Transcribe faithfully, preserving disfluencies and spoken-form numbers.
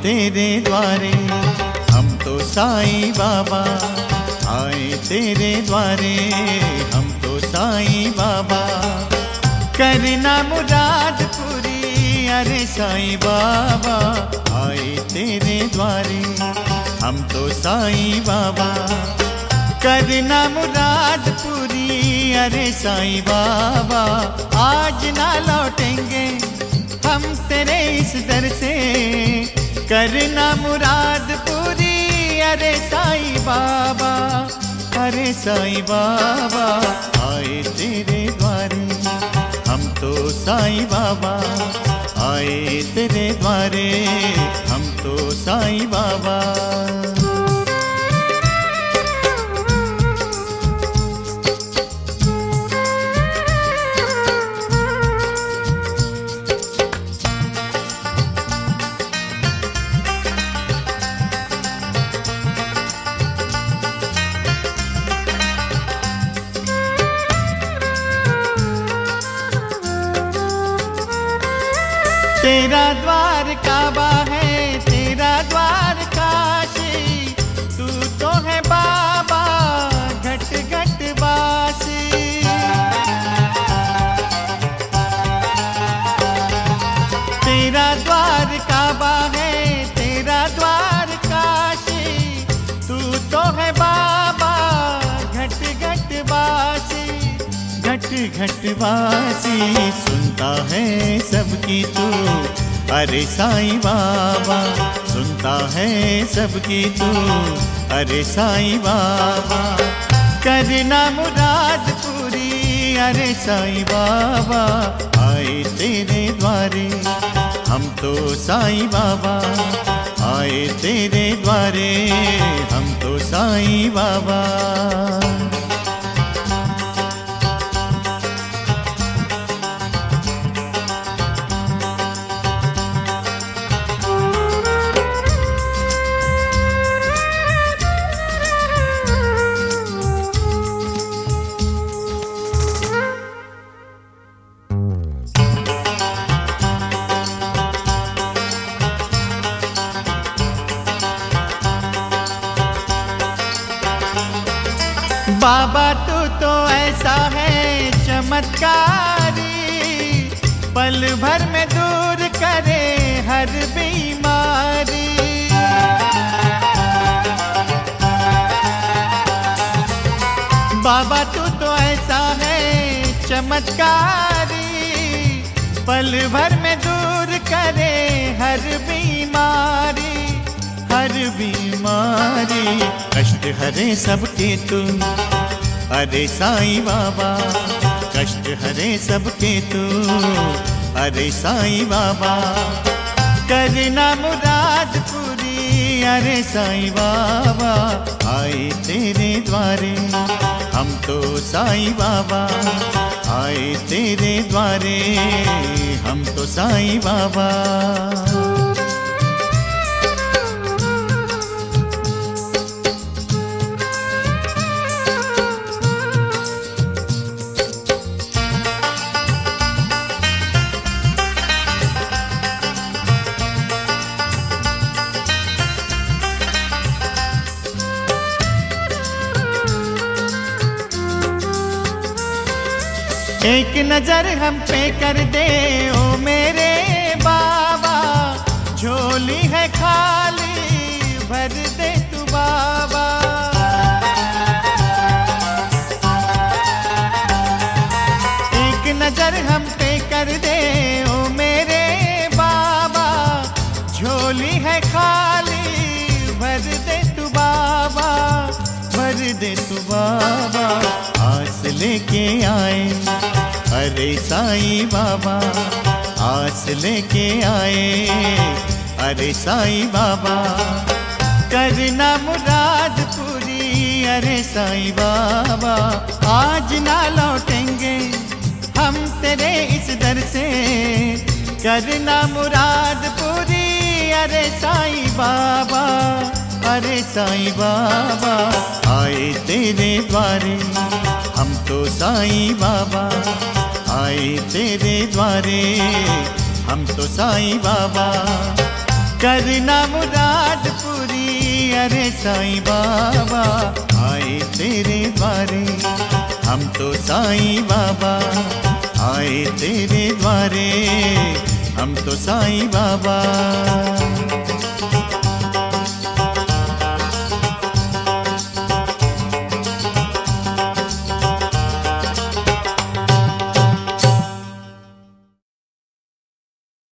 तेरे द्वारे, हम तो साईं बाबा आए तेरे द्वारे, हम तो साईं बाबा। करना मुराद पूरी अरे साईं बाबा आए तेरे द्वारे, हम तो साईं बाबा। करना मुराद पूरी अरे साईं बाबा, आज ना लौटेंगे हम तेरे इस दर से। करना मुराद पूरी अरे साईं बाबा, अरे साईं बाबा आए तेरे द्वारे, हम तो साईं बाबा आए तेरे द्वारे, हम तो साईं बाबा। तेरा द्वार काबा है, तेरा द्वार काशी, तू तो है बाबा घट घट वासी। तेरा द्वार काबा है, तेरा द्वार काशी, तू तो है बाबा घट घट वासी, घट घट वासी। सुनता है सबकी तू अरे साईं बाबा, सुनता है सबकी तू अरे साईं बाबा। करना मुराद पूरी अरे साईं बाबा आए तेरे द्वारे, हम तो साईं बाबा आए तेरे द्वारे, हम तो साईं बाबा। बाबा तू तो ऐसा है चमत्कारी, पल भर में दूर करे हर बीमारी। बाबा तू तो ऐसा है चमत्कारी, पल भर में दूर करे हर बीमारी, हर बीमारी। कष्ट हरे सबके तू अरे साईं बाबा, कष्ट हरे सबके तू अरे साईं बाबा। करना मुराद पूरी अरे साईं बाबा आए तेरे द्वारे, हम तो साईं बाबा आए तेरे द्वारे, हम तो साईं बाबा। एक नजर हम पे कर दे ओ मेरे बाबा, झोली है खाली भर दे तू बाबा। एक नजर हम पे कर दे ओ मेरे बाबा, झोली है खाली भर दे तू बाबा, भर दे तू बाबा। आस लेके आए अरे साईं बाबा, आस लेके आए अरे साईं बाबा। करना मुराद पूरी अरे साईं बाबा, आज ना लौटेंगे हम तेरे इस दर से। करना मुराद पूरी अरे साईं बाबा, अरे साईं बाबा आए तेरे द्वारे, हम तो साईं बाबा आए तेरे द्वारे, हम तो साईं बाबा। करना मुराद पूरी। अरे साईं बाबा आए तेरे द्वारे, हम तो साईं बाबा आए तेरे द्वारे, हम तो साईं बाबा।